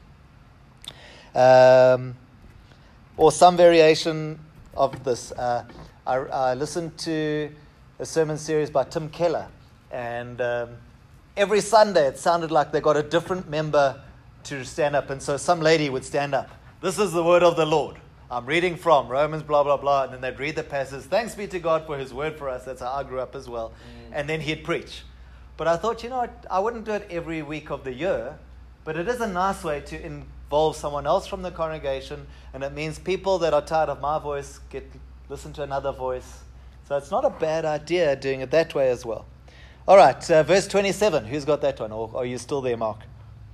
Or some variation of this. I listened to a sermon series by Tim Keller, and every Sunday it sounded like they got a different member to stand up. And so some lady would stand up. This is the word of the Lord. I'm reading from Romans, blah, blah, blah. And then they'd read the passage. Thanks be to God for his word for us. That's how I grew up as well. And then he'd preach. But I thought, what? I wouldn't do it every week of the year. But it is a nice way to involve someone else from the congregation. And it means people that are tired of my voice listen to another voice. So it's not a bad idea doing it that way as well. All right, verse 27. Who's got that one? Or are you still there, Mark?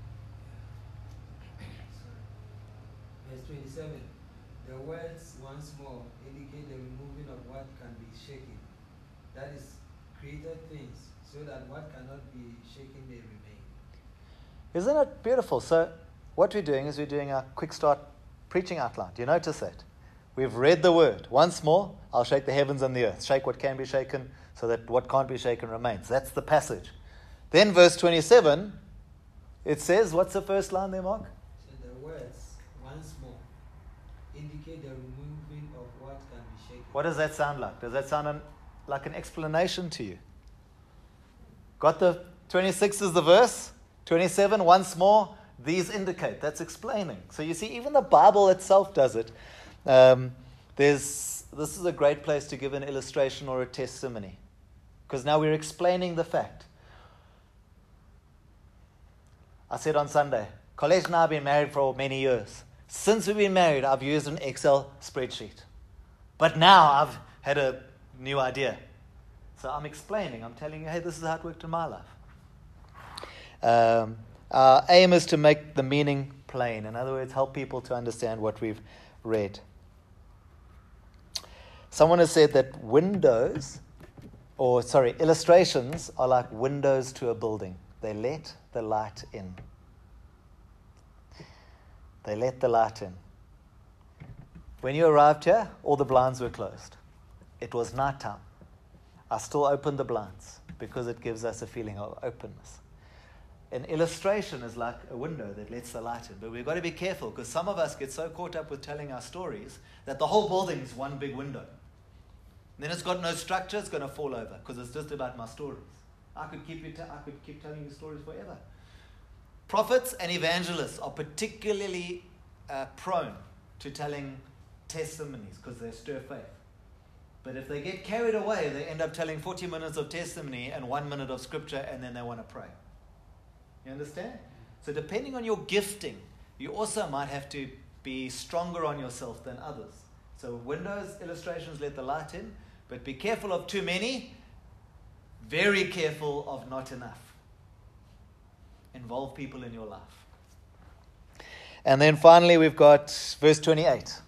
Verse 27. The words once more indicate the removing of what can be shaken. That is, created things, so that what cannot be shaken may remain. Isn't it beautiful? So what we're doing is we're doing a quick start preaching outline. Do you notice that? We've read the word. Once more, I'll shake the heavens and the earth. Shake what can be shaken, so that what can't be shaken remains. That's the passage. Then verse 27, it says, what's the first line there, Mark? So the words once more indicate the removing of what can be shaken. What does that sound like? Does that sound like an explanation to you? Got the 26 is the verse. 27, once more, these indicate. That's explaining. So you see, even the Bible itself does it. This is a great place to give an illustration or a testimony. Because now we're explaining the fact. I said on Sunday, Colette and I have been married for many years. Since we've been married, I've used an Excel spreadsheet. But now I've had a new idea. So I'm explaining. I'm telling you, hey, this is how it worked in my life. Our aim is to make the meaning plain. In other words, help people to understand what we've read. Someone has said that illustrations are like windows to a building. They let the light in. They let the light in. When you arrived here, all the blinds were closed. It was nighttime. I still opened the blinds because it gives us a feeling of openness. An illustration is like a window that lets the light in. But we've got to be careful because some of us get so caught up with telling our stories that the whole building is one big window. Then it's got no structure, it's going to fall over because it's just about my stories. I could keep telling you stories forever. Prophets and evangelists are particularly prone to telling testimonies because they stir faith. But if they get carried away, they end up telling 40 minutes of testimony and 1 minute of scripture, and then they want to pray. You understand? So depending on your gifting, you also might have to be stronger on yourself than others. So windows, illustrations let the light in, but be careful of too many, very careful of not enough. Involve people in your life. And then finally we've got verse 28.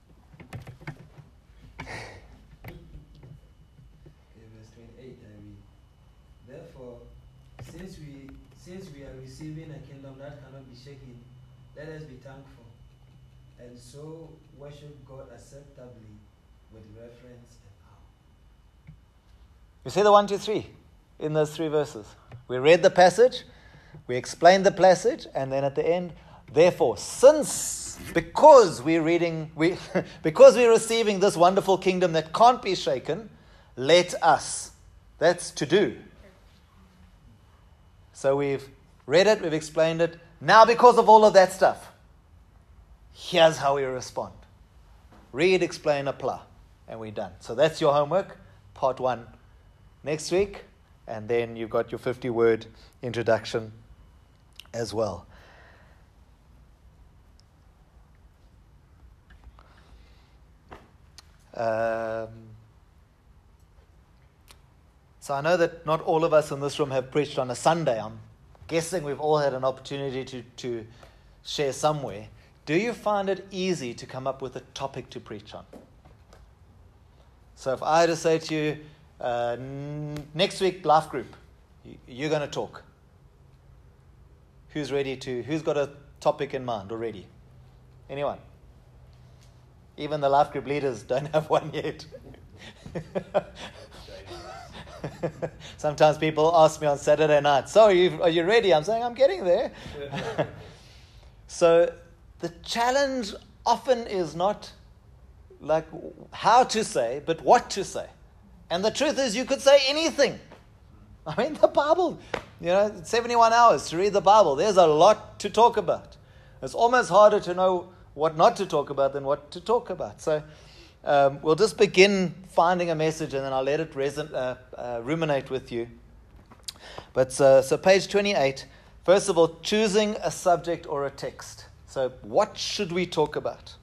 Therefore, since we are receiving a kingdom that cannot be shaken, let us be thankful, and so worship God acceptably with reverence and awe. You see the 1, 2, 3 in those 3 verses. We read the passage, we explained the passage, and then at the end, therefore, because we're receiving this wonderful kingdom that can't be shaken, let us. That's to do. So we've read it, we've explained it. Now because of all of that stuff, here's how we respond. Read, explain, apply. And we're done. So that's your homework, part 1 next week. And then you've got your 50-word introduction as well. So I know that not all of us in this room have preached on a Sunday. I'm guessing we've all had an opportunity to share somewhere. Do you find it easy to come up with a topic to preach on? So if I had to say to you, next week, life group, you're going to talk. Who's got a topic in mind already? Anyone? Even the life group leaders don't have one yet. Sometimes people ask me on Saturday night, so are you ready? I'm saying, I'm getting there. So the challenge often is not like how to say, but what to say. And the truth is, you could say anything. I mean, the Bible, 71 hours to read the Bible. There's a lot to talk about. It's almost harder to know what not to talk about than what to talk about. So we'll just begin finding a message, and then I'll let it ruminate with you. But so page 28, first of all, choosing a subject or a text. So what should we talk about?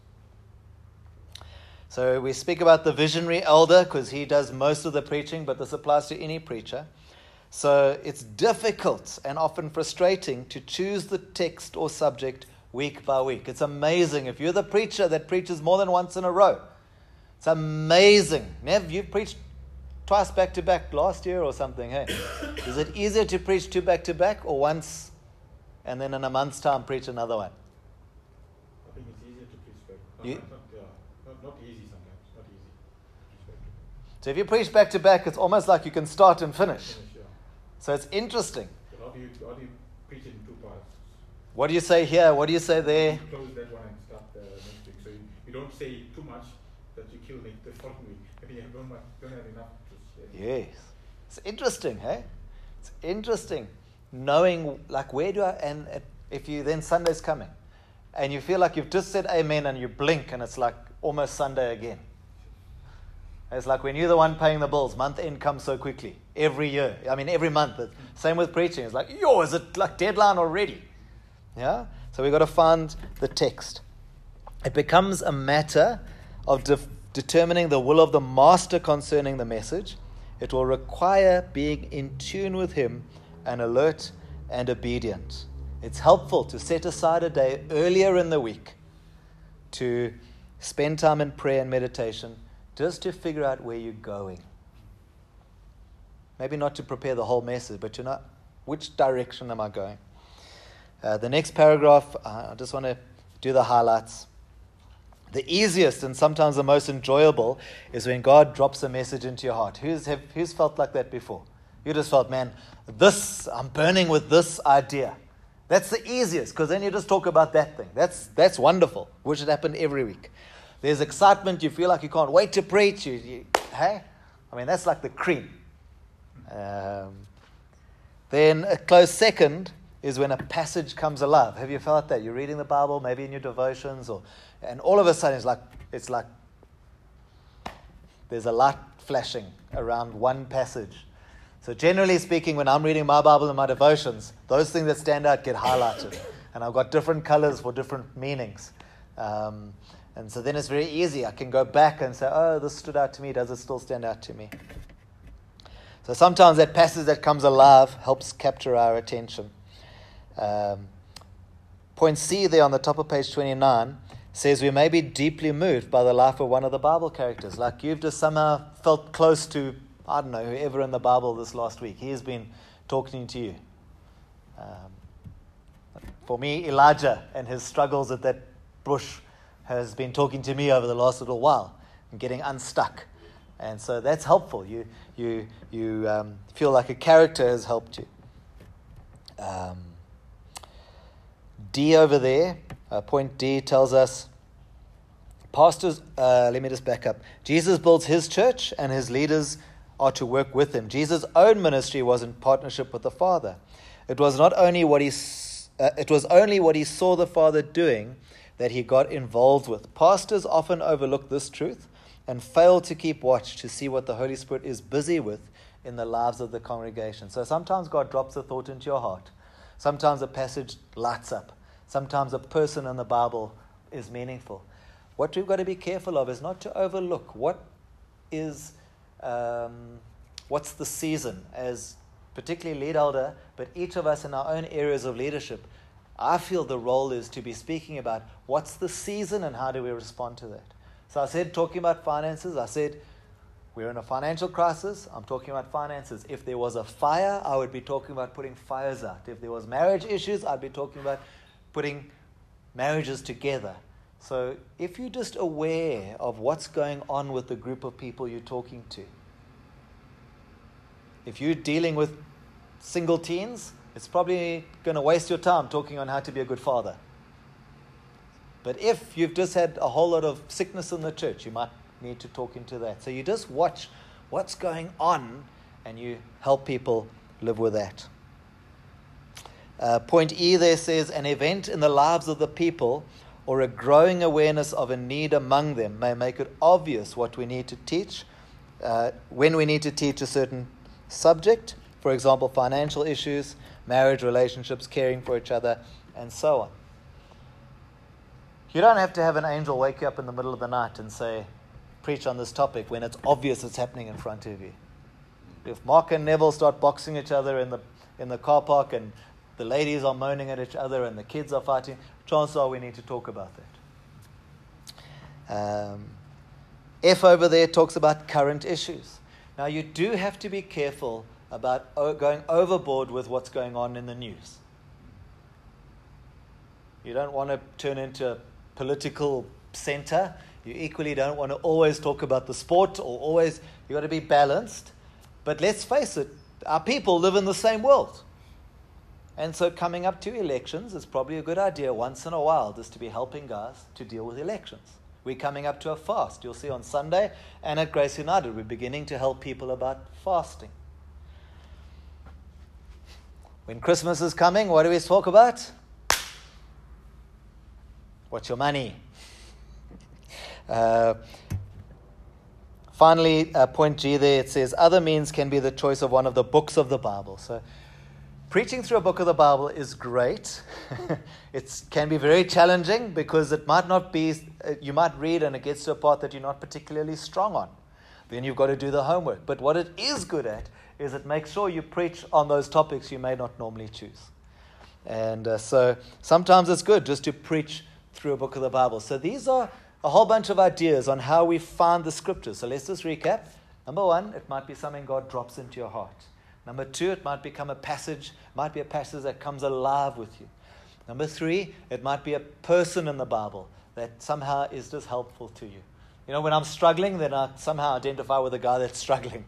So we speak about the visionary elder because he does most of the preaching, but this applies to any preacher. So it's difficult and often frustrating to choose the text or subject week by week. It's amazing if you're the preacher that preaches more than once in a row. It's amazing. Nev, you preached twice back to back last year or something, hey? Is it easier to preach two back to back or once and then in a month's time preach another one? I think it's easier to preach back. Not easy sometimes. Not easy to preach back. So if you preach back to back, it's almost like you can start and finish. Yeah. So it's interesting. But how do you preach it in two parts? What do you say here? What do you say there? You close that one and start next week. So you don't say too much that you kill the following week. Maybe you don't have enough to say. Yes. It's interesting, hey? It's interesting. Knowing, like, where do I... And if you then Sunday's coming, and you feel like you've just said amen and you blink and it's like almost Sunday again. It's like when you're the one paying the bills, month end comes so quickly. Every year. I mean, every month. Same with preaching. It's like, is it like deadline already? Yeah? So we've got to find the text. It becomes a matter of determining the will of the master concerning the message. It will require being in tune with him and alert and obedient. It's helpful to set aside a day earlier in the week to spend time in prayer and meditation just to figure out where you're going. Maybe not to prepare the whole message, but which direction am I going? The next paragraph, I just want to do the highlights. The easiest and sometimes the most enjoyable is when God drops a message into your heart. Who's felt like that before? You just felt, man, I'm burning with this idea. That's the easiest, because then you just talk about that thing. That's wonderful. Wish it happened every week. There's excitement. You feel like you can't wait to preach. Hey? I mean, that's like the cream. Then a close second is when a passage comes alive. Have you felt that? You're reading the Bible, maybe in your devotions, and all of a sudden it's like there's a light flashing around one passage. So generally speaking, when I'm reading my Bible and my devotions, those things that stand out get highlighted. And I've got different colors for different meanings. And so then it's very easy. I can go back and say, this stood out to me. Does it still stand out to me? So sometimes that passage that comes alive helps capture our attention. Point C there on the top of page 29 says we may be deeply moved by the life of one of the Bible characters. Like you've just somehow felt close to, I don't know, whoever in the Bible this last week. He has been talking to you. For me, Elijah and his struggles at that bush has been talking to me over the last little while and getting unstuck. And so that's helpful. You feel like a character has helped you. D over there, point D tells us, pastors, let me just back up. Jesus builds his church and his leaders are to work with him. Jesus' own ministry was in partnership with the Father. It was only what he saw the Father doing that he got involved with. Pastors often overlook this truth and fail to keep watch to see what the Holy Spirit is busy with in the lives of the congregation. So sometimes God drops a thought into your heart. Sometimes a passage lights up. Sometimes a person in the Bible is meaningful. What we've got to be careful of is not to overlook what's the season, as particularly lead elder, but each of us in our own areas of leadership. I feel the role is to be speaking about what's the season and how do we respond to that. So I said, talking about finances, I said, we're in a financial crisis. I'm talking about finances. If there was a fire, I would be talking about putting fires out. If there was marriage issues, I'd be talking about putting marriages together. So if you're just aware of what's going on with the group of people you're talking to, If you're dealing with single teens, it's probably going to waste your time talking on how to be a good father. But if you've just had a whole lot of sickness in the church, you might need to talk into that. So you just watch what's going on and you help people live with that. Point E there says, an event in the lives of the people or a growing awareness of a need among them may make it obvious what we need to teach, when we need to teach a certain subject, for example, financial issues, marriage, relationships, caring for each other, and so on. You don't have to have an angel wake you up in the middle of the night and say, preach on this topic when it's obvious it's happening in front of you. If Mark and Neville start boxing each other in the car park and the ladies are moaning at each other and the kids are fighting, chances are we need to talk about that. F over there talks about current issues. Now you do have to be careful about going overboard with what's going on in the news. You don't want to turn into a political center. You equally don't want to always talk about the sport or always, you've got to be balanced. But let's face it, our people live in the same world. And so coming up to elections is probably a good idea once in a while just to be helping guys to deal with elections. We're coming up to a fast. You'll see on Sunday and at Grace United we're beginning to help people about fasting. When Christmas is coming, what do we talk about? What's your money? Finally, point G there, it says, other means can be the choice of one of the books of the Bible. So preaching through a book of the Bible is great. It can be very challenging because it might not be, you might read and it gets to a part that you're not particularly strong on. Then you've got to do the homework. But what it is good at is it makes sure you preach on those topics you may not normally choose. And so sometimes it's good just to preach through a book of the Bible. So these are a whole bunch of ideas on how we find the scriptures. So let's just recap. Number one, it might be something God drops into your heart. Number two, it might become a passage, might be a passage that comes alive with you. Number three, it might be a person in the Bible that somehow is just helpful to you. You know, when I'm struggling, then I somehow identify with a guy that's struggling.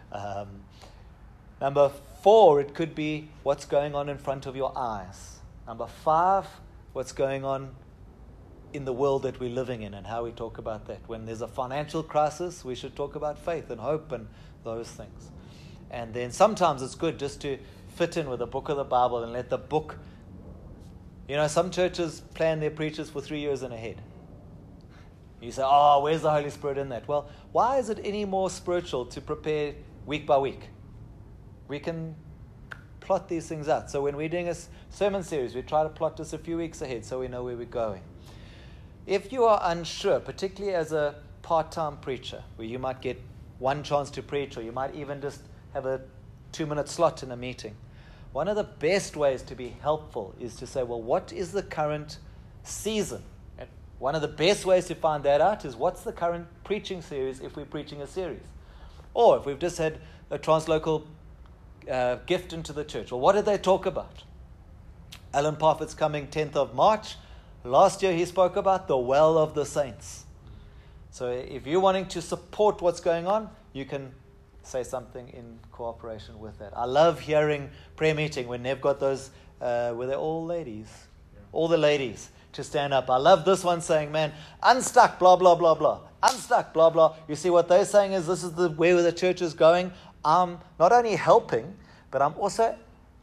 Number four, it could be what's going on in front of your eyes. Number five, what's going on in the world that we're living in and how we talk about that. When there's a financial crisis, we should talk about faith and hope and those things. And then sometimes it's good just to fit in with the book of the Bible and let the book, you know, some churches plan their preachers for 3 years in ahead. You say, oh, where's the Holy Spirit in that? Well, why is it any more spiritual to prepare week by week? We can plot these things out. So when we're doing a sermon series, we try to plot this a few weeks ahead so we know where we're going. If you are unsure, particularly as a part-time preacher, where you might get one chance to preach or you might even just have a 2-minute slot in a meeting, one of the best ways to be helpful is to say, well, what is the current season? And one of the best ways to find that out is what's the current preaching series if we're preaching a series? Or if we've just had a translocal gift into the church, well, what did they talk about? Alan Parfitt's coming 10th of March. Last year he spoke about the well of the saints. So if you're wanting to support what's going on, you can say something in cooperation with that. I love hearing prayer meeting when they've got those, where they're all ladies, all the ladies to stand up. I love this one saying, man, unstuck, blah, blah, blah, blah. Unstuck, blah, blah. You see what they're saying is this is the way the church is going. I'm not only helping, but I'm also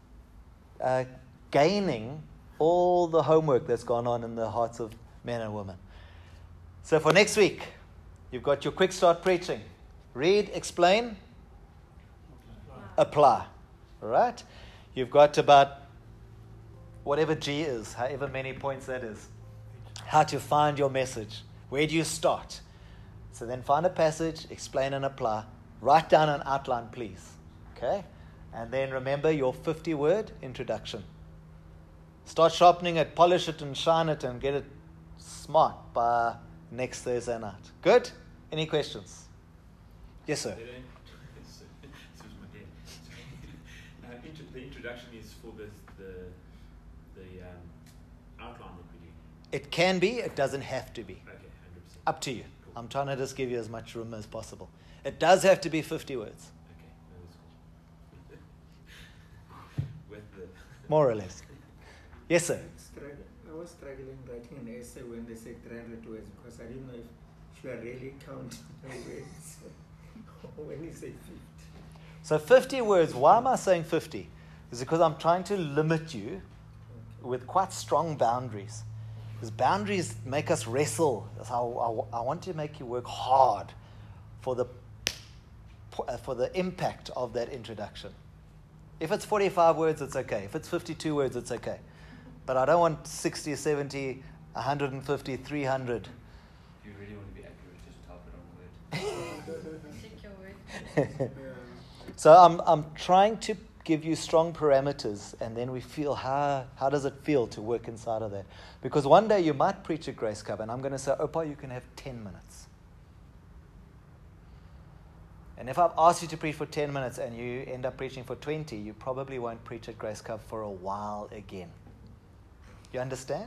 gaining all the homework that's gone on in the hearts of men and women. So for next week, you've got your quick start preaching. Read, explain, apply. All right? You've got about whatever G is, however many points that is. How to find your message. Where do you start? So then find a passage, explain and apply. Write down an outline, please. Okay? And then remember your 50-word introduction. Start sharpening it, polish it and shine it and get it smart by next Thursday night. Good? Any questions? Yes, sir. The introduction is for the outline that we do. It can be, it doesn't have to be. Okay, 100%. Up to you. Cool. I'm trying to just give you as much room as possible. It does have to be 50 words. Okay, that is cool. more or less. Yes, sir. I was struggling writing an essay when they said 300 words because I didn't know if you are really counting the words when you say 50. So 50 words. Why am I saying 50? It's because I'm trying to limit you with quite strong boundaries. Because boundaries make us wrestle. I want to make you work hard for the impact of that introduction. If it's 45 words, it's okay. If it's 52 words, it's okay. But I don't want 60, 70, 150, 300. If you really want to be accurate, just type it on Word. Take your word. So I'm trying to give you strong parameters, and then we feel how does it feel to work inside of that? Because one day you might preach at Grace Cup, and I'm going to say, Opa, you can have 10 minutes. And if I've asked you to preach for 10 minutes and you end up preaching for 20, you probably won't preach at Grace Cup for a while again. You understand?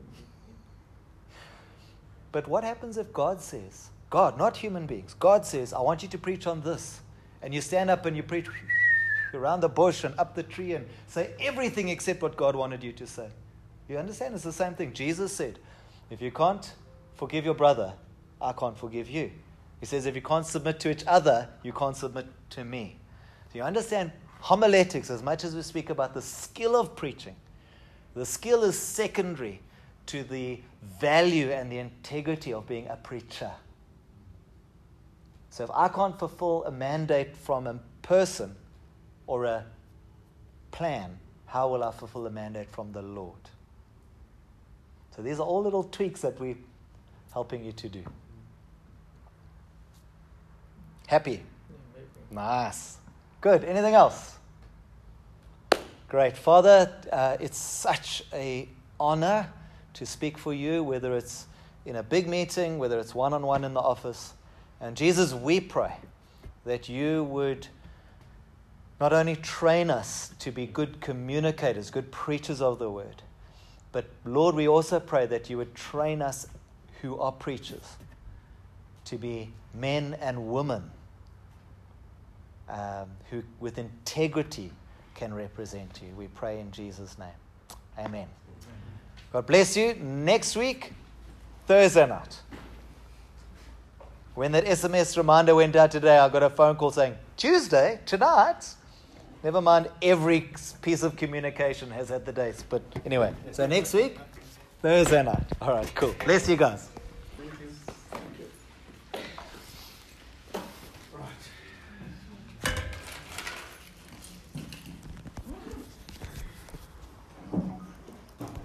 But what happens if God says, God, not human beings, God says, I want you to preach on this. And you stand up and you preach around the bush and up the tree and say everything except what God wanted you to say. You understand? It's the same thing. Jesus said, if you can't forgive your brother, I can't forgive you. He says, if you can't submit to each other, you can't submit to me. Do you understand? Homiletics, as much as we speak about the skill of preaching, the skill is secondary to the value and the integrity of being a preacher. So if I can't fulfill a mandate from a person or a plan, how will I fulfill a mandate from the Lord? So these are all little tweaks that we're helping you to do. Happy? Nice. Good. Anything else? Great. Father, it's such an honor to speak for you, whether it's in a big meeting, whether it's one-on-one in the office. And Jesus, we pray that you would not only train us to be good communicators, good preachers of the word, but Lord, we also pray that you would train us who are preachers to be men and women who with integrity can represent you. We pray in Jesus' name. Amen. God bless you. Next week, Thursday night. When that SMS reminder went out today, I got a phone call saying, Tuesday, tonight. Never mind, every piece of communication has had the dates. But anyway, so next week, Thursday night. All right, cool. Bless you guys.